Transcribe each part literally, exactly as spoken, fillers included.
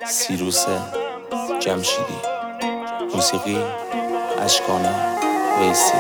سیروس جمشیدی. موسیقی اشکان ویسی.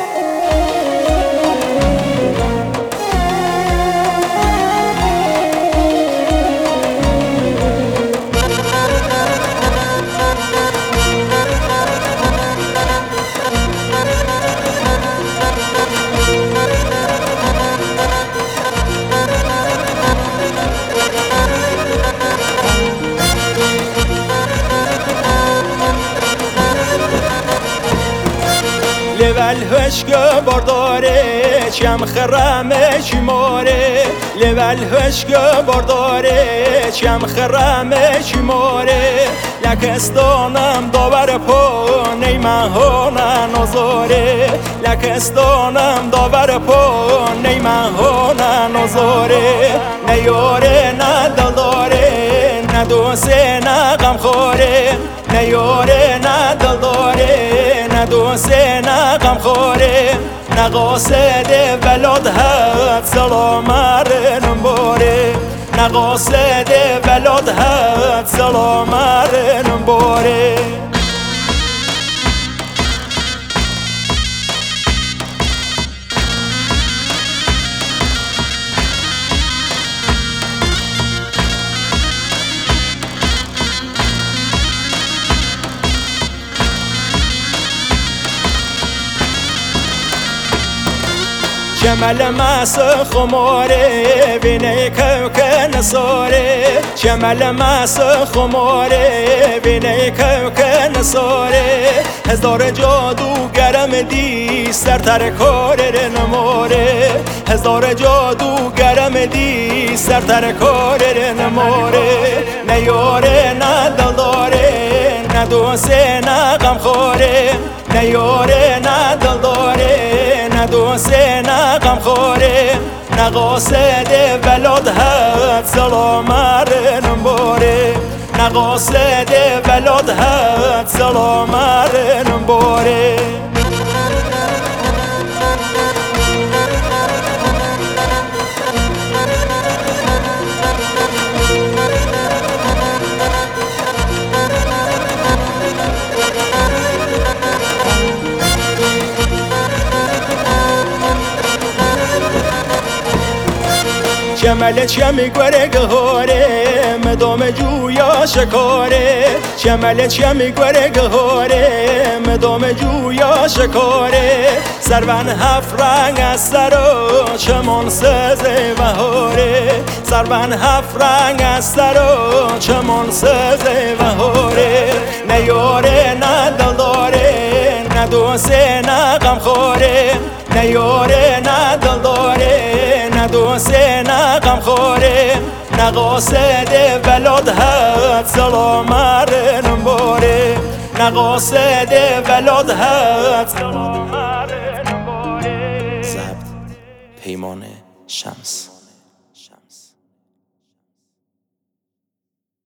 لول هشگه بارداره چم خرمه چی ماره لول هشگه بارداره چم خرمه چی ماره لکستانم داور پا نیمه ها نازاره لکستانم داور پا نیمه ها نازاره نیاره نه دلداره نه دوسته نه غمخواره نیاره نه دلداره نه دوسته نه غمخواره نه قاصد ولاد هات سلام رنم باره نه قاصد ولاد هات سلام رنم باره جمال ماس خماره بینه کوک نصاره جمال ماس خماره بینه کوک نصاره هزار جادوگرم دی سرتر کار نماره هزار جادوگرم دی سرتر کار نماره نیاره نه دلداره نه دوسته نه غمخواره نیاره نه دلداره نه دوسته نه غمخواره نه قاصد ولاد هات سلام رنم باره نه قاصد ولاد هات سلام رنم باره جمال چمی گوره گهاره مدام جویا شکاره جمال چمی گوره گهاره مدام جویا شکاره سرون هفت رنگ از سر و چمان سزه بهاره سرون هفت رنگ از سر و چمان سزه بهاره نیاره نه دلداره نه دوسته نه غمخواره نیاره نه دلداره نه دوسته نه غمخواره نه قاصد ولاد هات سلام رنم باره نه قاصد ولاد هات سلام رنم باره. ضبط پیمان شمس.